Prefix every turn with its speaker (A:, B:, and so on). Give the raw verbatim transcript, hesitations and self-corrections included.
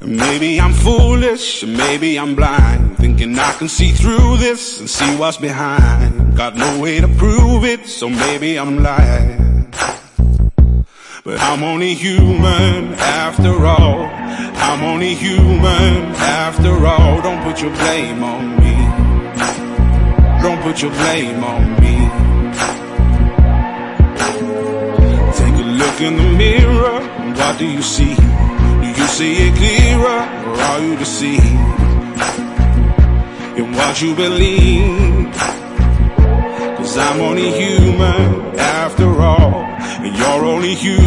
A: Maybe I'm foolish, maybe I'm blind, thinking I can see through this and see what's behind. Got no way to prove it, so maybe I'm lying. But I'm only human after all. I'm only human after all. Don't put your blame on me. Don't put your blame on me. Take a look in the mirror, what do you see? Do you see it clearer, or are you deceived in what you believe? 'Cause I'm only human after all, and you're only human.